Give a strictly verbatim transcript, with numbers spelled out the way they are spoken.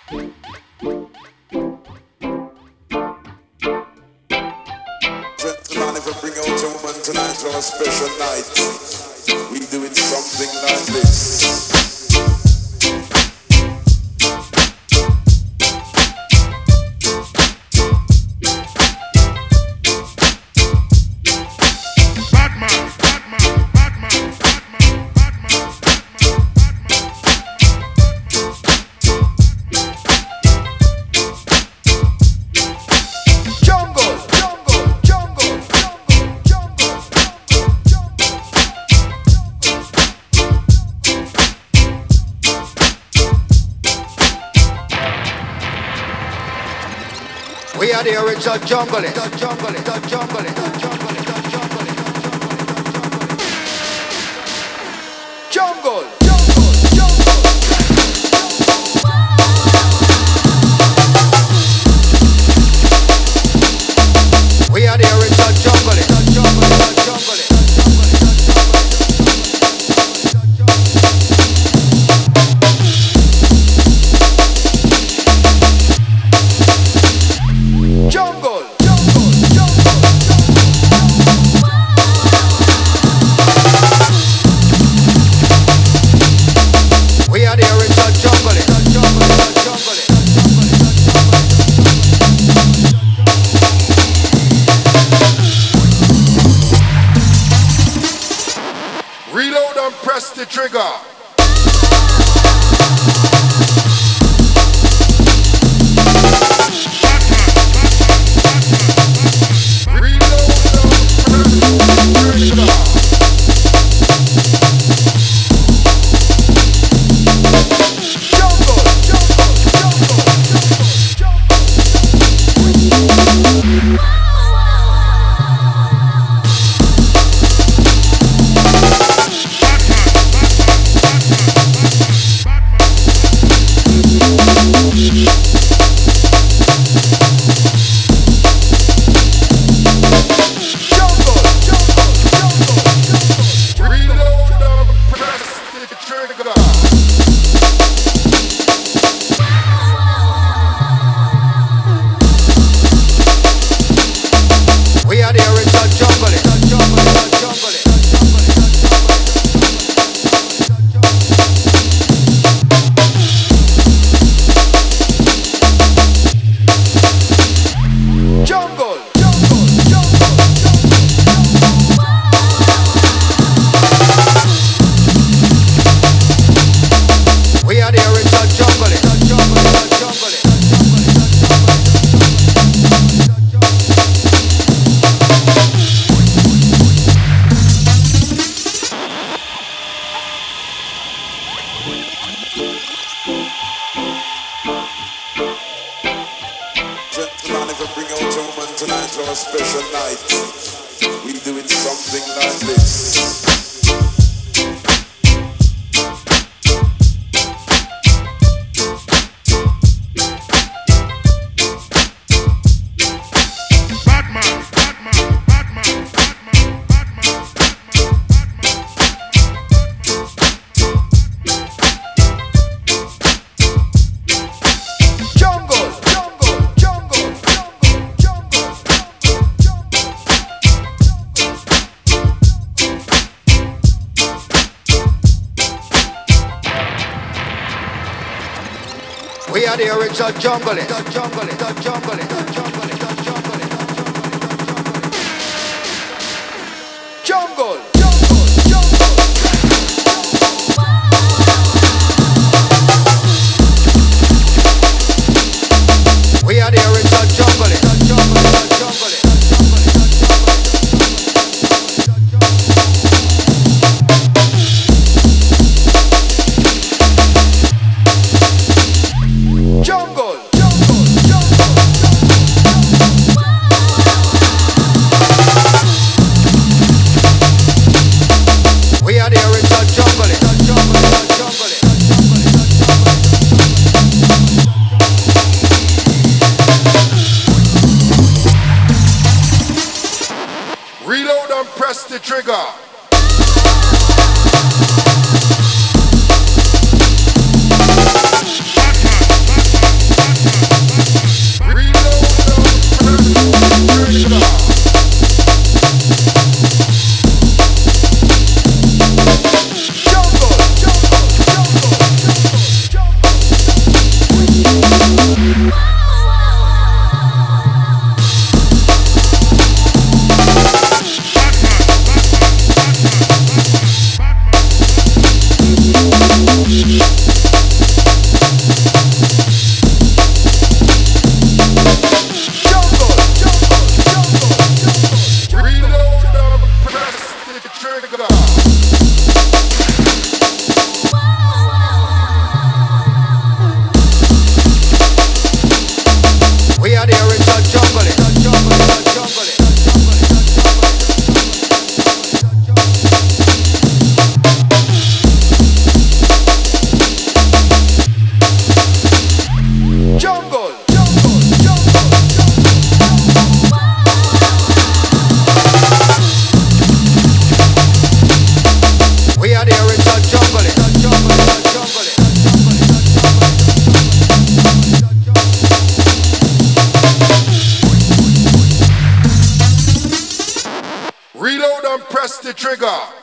Gentlemen, if I bring out a woman tonight on a special night, we do it something like this. We are the original junglist, junglist, junglist, junglist, junglist, jungle, jungle, jungle. We are the original junglist, junglist, junglist. Reload and press the trigger. We are the original junglist, junglist, junglist. Jungle, jungle, jungle, jungle. We are the original junglist, junglist, junglist. Gentlemen, if I bring out a woman tonight on a special night, we do it something like this. We are the original junglist, junglist, junglist, junglist, junglist. Jungle, jungle, jungle. We are the original junglist, junglist, junglist. Jungle, jungle, jungle, jungle. press the trigger.